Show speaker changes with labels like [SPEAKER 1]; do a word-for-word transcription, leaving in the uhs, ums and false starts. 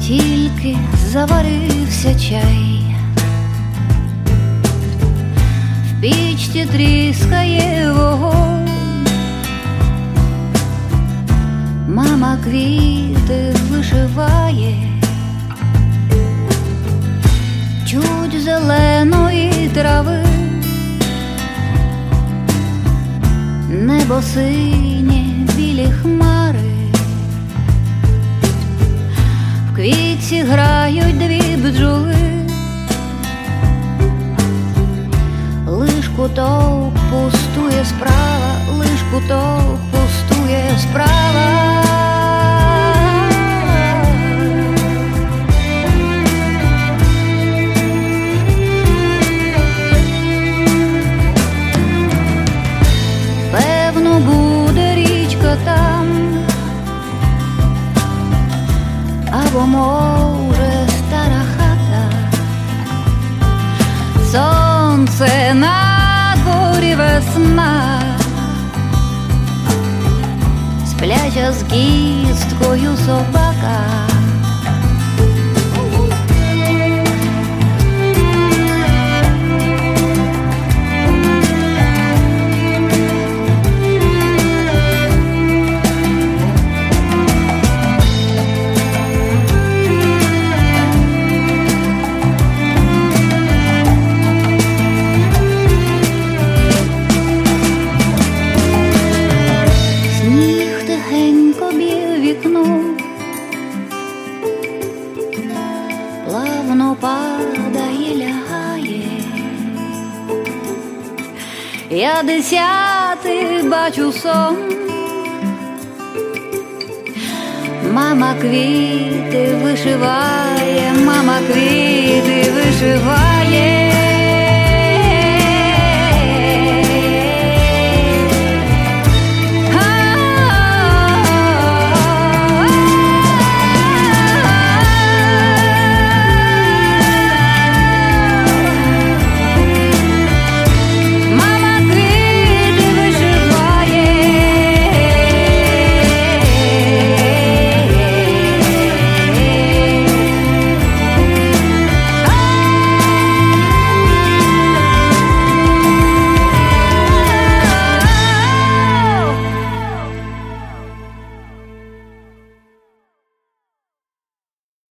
[SPEAKER 1] Тільки заварився чай, в пічці тріскає вогонь, мама квіти вишиває, чуть зеленої трави, небо синє, білі хмари, в квітці грають дві бджоли, лиш куток пустує справа, лиш куток пустує справа. Певно, буде річка там, або, може, стара хата. Сонце на дворі, весна, спляча з кісткою собака. Плавно падає, лягає. Я десятий бачу сон. Мама квіти вишиває, мама квіти вишиває.